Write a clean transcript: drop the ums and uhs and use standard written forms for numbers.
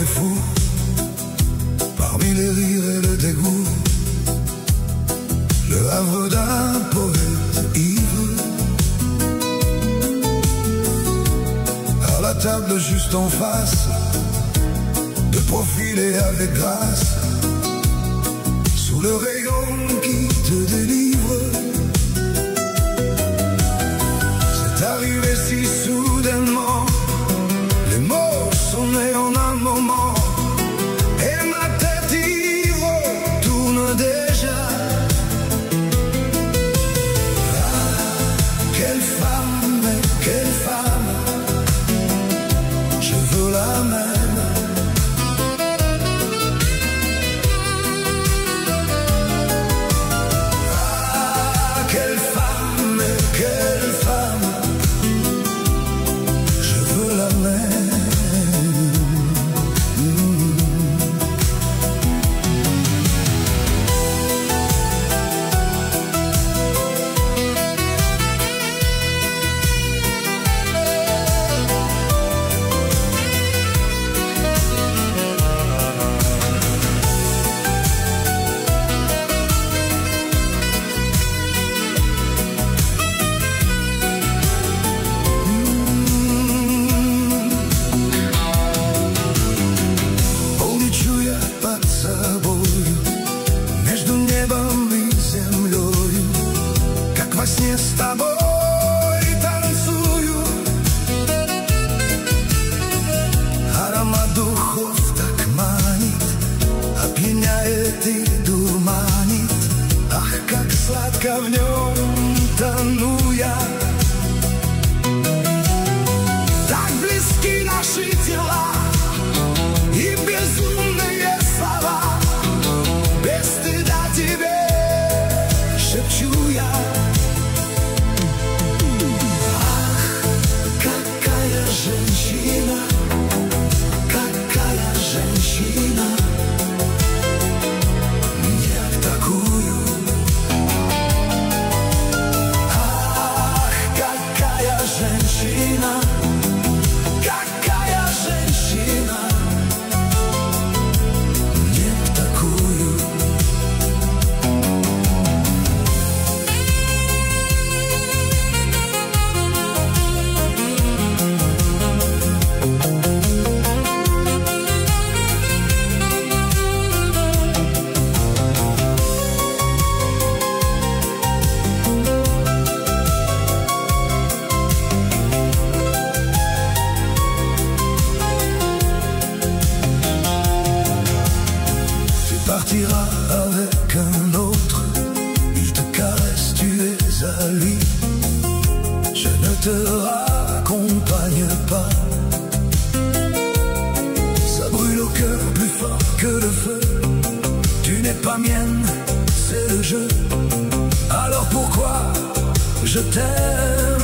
est fou, parmi les rires et le dégoût, le havre d'un poète ivre. À la table juste en face, de profil et avec grâce, sous le rayon qui te délivre. C'est arrivé si soudainement, les mots sont nés en un moment, et ma tête ivre tourne déjà. Ah, quelle femme, je veux la même. Z taboj tancuju, aromat duchów tak manit, опьяняет и дурманит. Ах, как сладко в нем тону я. Так близки наши тела и безумные слова, без стыда тебе шепчу я. Женщина, какая женщина, нет такую. Ах, какая женщина, какая женщина, нет такую. Partira avec un autre, il te caresse, tu es à lui. Je ne te raccompagne pas. Ça brûle au cœur plus fort que le feu. Tu n'es pas mienne, c'est le jeu. Alors pourquoi je t'aime?